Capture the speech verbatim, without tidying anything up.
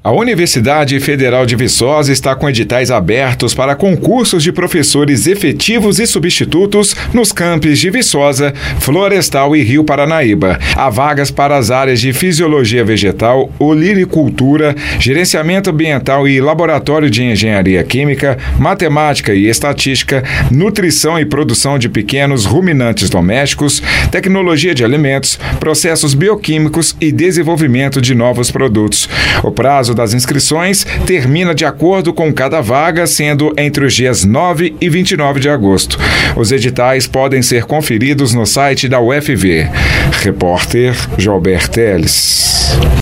A Universidade Federal de Viçosa está com editais abertos para concursos de professores efetivos e substitutos nos campos de Viçosa, Florestal e Rio Paranaíba. Há vagas para as áreas de Fisiologia Vegetal, Olericultura, Gerenciamento Ambiental e Laboratório de Engenharia Química, Matemática e Estatística, Nutrição e Produção de Pequenos Ruminantes Domésticos, Tecnologia de Alimentos, Processos Bioquímicos e Desenvolvimento de Novos Produtos. O prazo das inscrições termina de acordo com cada vaga, sendo entre os dias nove e vinte e nove de agosto. Os editais podem ser conferidos no site da U F V. Repórter Joelber Teles.